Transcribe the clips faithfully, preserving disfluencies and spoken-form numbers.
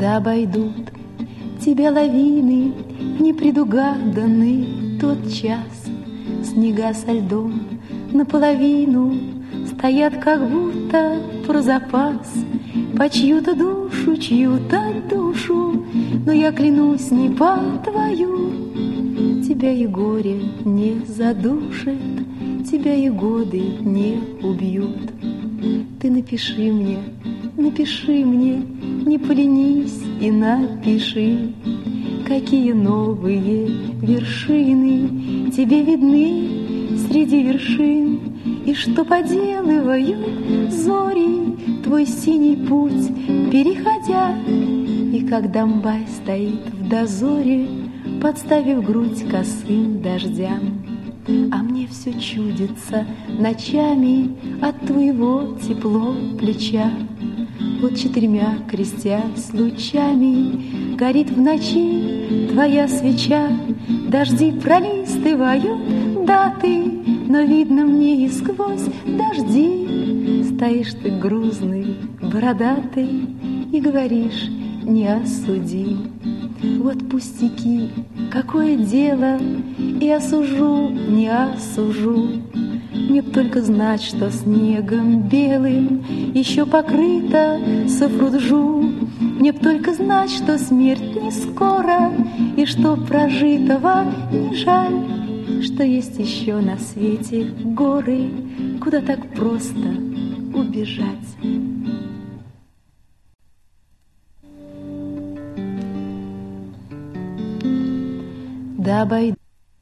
Да обойдут тебя лавины, непредугаданный тот час. Снега со льдом наполовину стоят, как будто про запас, по чью-то душу, чью-то душу, но я клянусь, не по твою. Тебя и горе не задушит, тебя и годы не убьют. Ты напиши мне, напиши мне, не поленись и напиши, какие новые вершины тебе видны среди вершин, и что поделывают зори твой синий путь переходя. И как Домбай стоит в дозоре, подставив грудь косым дождям. А мне все чудится ночами от твоего тепло плеча. Вот четырьмя крестясь лучами горит в ночи твоя свеча. Дожди пролистывают даты, но видно мне и сквозь дожди. Стоишь ты грузный, бородатый, и говоришь: не осуди. Вот пустяки, какое дело, и осужу, не осужу. Мне б только знать, что снегом белым еще покрыта Сафруджу. Мне б только знать, что смерть не скоро, и что прожитого не жаль, что есть еще на свете горы, куда так просто убежать. Да обойдут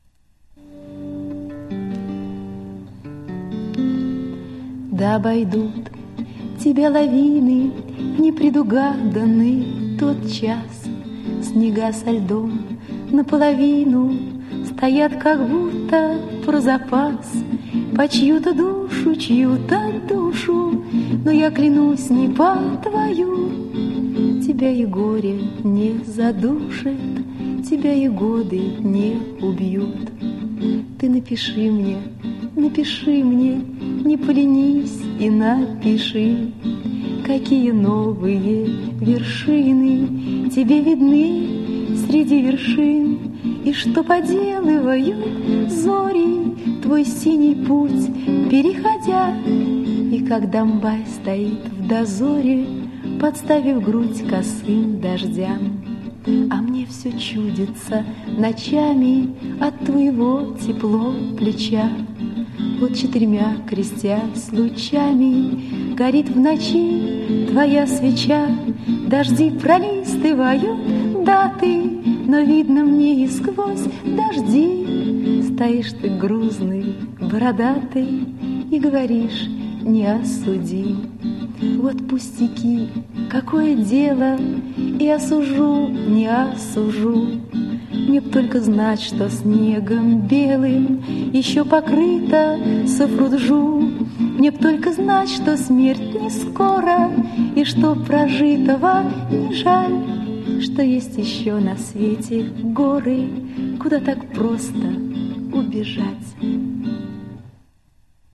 Да обойдут тебя лавины, непредугаданный тот час. Снега со льдом наполовину стоят, как будто про запас, по чью-то душу, чью-то душу, но я клянусь, не по твою. Тебя и горе не задушит, тебя и годы не убьют. Ты напиши мне, напиши мне, не поленись и напиши, какие новые вершины тебе видны среди вершин, и что поделывают зори твой синий путь переходя. И как Домбай стоит в дозоре, подставив грудь косым дождям. А мне все чудится ночами от твоего тепло плеча. Вот четырьмя крестясь лучами горит в ночи твоя свеча. Дожди пролистывают даты, но видно мне и сквозь дожди. Стоишь ты грузный, бородатый, и говоришь: не осуди. Вот пустяки, какое дело, и осужу, не осужу. Мне б только знать, что снегом белым еще покрыта Сафруджу. Мне б только знать, что смерть не скоро, и что прожитого не жаль, что есть еще на свете горы, куда так просто убежать.